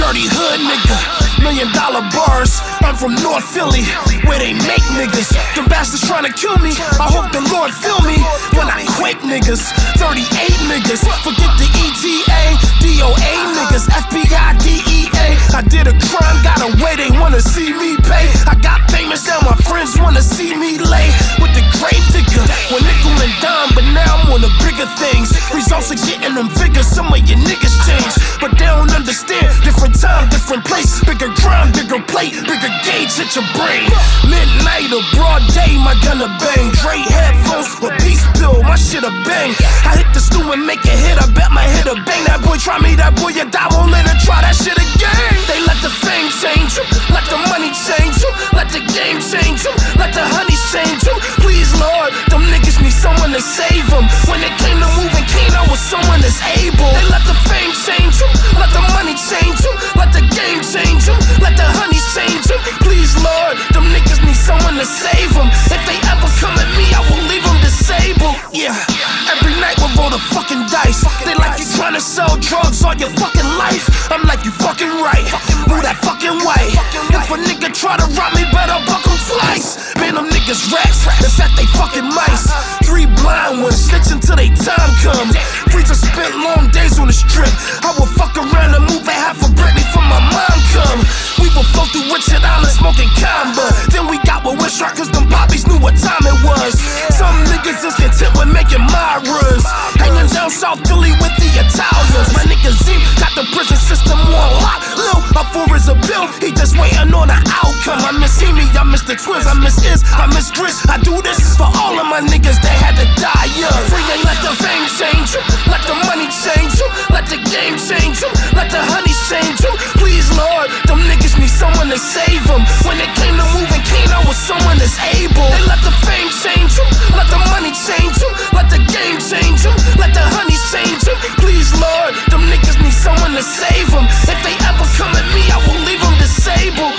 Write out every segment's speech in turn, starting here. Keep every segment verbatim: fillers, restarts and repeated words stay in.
dirty hood nigga, million dollar bars. I'm from North Philly, where they make niggas. Them bastards tryna kill me, I hope the Lord feel me when I quake niggas. thirty-eight niggas, forget the E T A, D O A niggas, F B I, D E A. I did a crime, got away, they wanna see me pay. I got famous, now my friends wanna see me lay with the grave digger. When nickel and dime, but now I'm on the bigger things. Results are getting them figures, some of your niggas change, but they don't understand. Different time, different place, bigger grind, bigger plate, bigger gauge hit your brain. Midnight or broad day, my gunna bang. Dre headphones or peace pill, my shit a bang. I hit the stew and make a hit, I bet my hit a bang. That boy try me, that boy you die, won't let her try that shit again. They let the fame change you, let the money change you, let the game change you, let the honey change you. Please Lord, them niggas need someone to save them. When it came to moving King, I was someone that's able. They let the fame change you, let the money change you, let the game change you, let the honey change you. Please Lord, them niggas need someone to save them. If they ever come at me, I will leave them disabled. Yeah, every night we roll the fucking dice. They like you trying to sell drugs all your fucking life. I'm like, you fucking right, move that fucking way. If a nigga try to rob me, better buck him twice. Man, them niggas rats, in fact they fucking mice. Three blind ones, snitching till they time comes. Freezer spent long days on the strip. I will fuck around and move a half a brick before my mom come. We will flow through Richard Island smoking Kamba. Then we got with Wishart cause them poppies knew what time it was. Some niggas is content with making my runs. Hanging down South Philly with the Italians. My nigga Z got the prison system on lock. Lil, up for his appeal, he just waiting on the outcome. I miss Amy, I miss the twins, I miss Iz, I miss Chris. I do this for all of my niggas that had to die young. Free ain't let the fame change you, let the money change you, let the game change you, let the honey change you. Please Lord, them niggas need someone to save them. When it came to moving King, I was someone that's able. They let the fame change you, let the money change you, let the game change you, let the honey change you. Please Lord, them niggas need someone to save them. If they ever come at me, I will leave them disabled.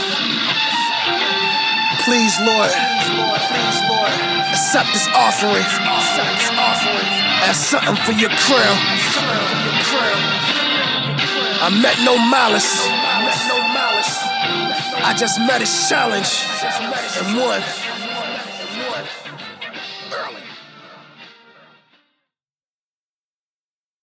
Please Lord, please Lord, accept this offering as something for your crown. I met no malice, I just met his challenge and won.